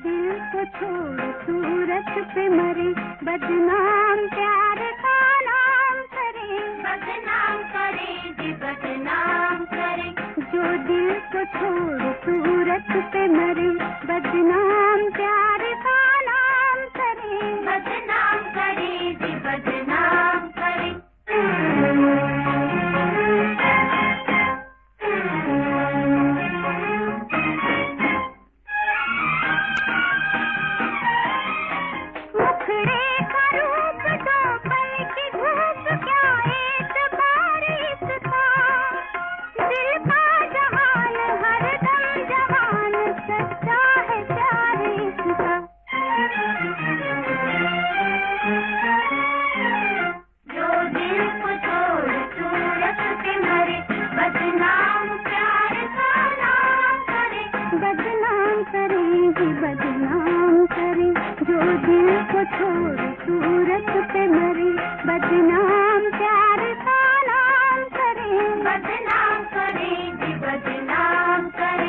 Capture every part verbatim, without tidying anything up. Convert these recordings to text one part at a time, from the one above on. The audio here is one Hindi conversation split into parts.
दिल को छोड़ सूरत पे मरे, बदनाम प्यार का नाम करे, बदनाम करे जी बदनाम करे। जो दिल को छोड़ सूरत पे मरे, बदनाम प्यार का नाम करे, बदनाम करे जी बदनाम करे। छोड़ सूरत पे मरे, बदनाम प्यार का नाम करे, बदनाम करे जी बदनाम करे।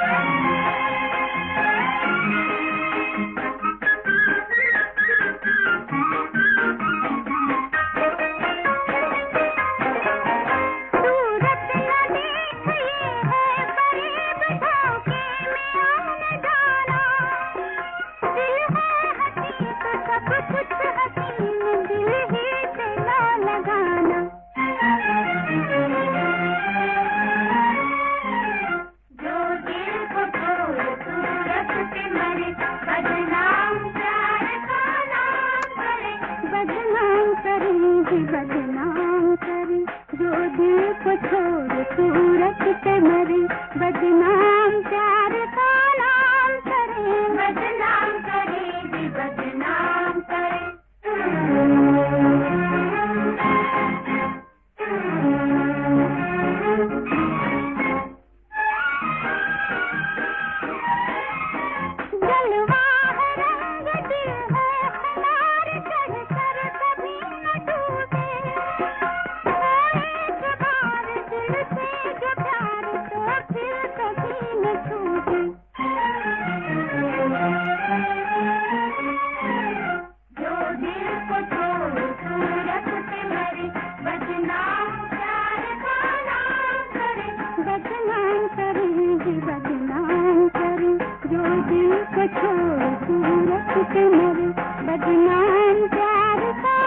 सूरत न देखिए है करीब धोखे में आना जाना, दिल है हसी तो सब कुछ हसीन, दिल ही से ना लगाना। जो दिल को छोड़ सूरत पे मरे, बदनाम प्यार का नाम करे, बदनाम करे जी बदनाम करे। जो दिल को छोड़ सूरत पे मरे, बदनाम प्यार का नाम करे, बदनाम करे जी बदनाम करे। जलवा है रंग दिल है खुमार, चढ़ कर कभी न टूटे, एक बार दिल से जो प्यार तो फिर कभी न छूटे। जो दिल को छोड़ सूरत पे मरे, बदनाम प्यार का नाम करे, बदनाम करे जी बदनाम करे। जो दिल को छोड़ सूरत पे मरे, बदनाम प्यार का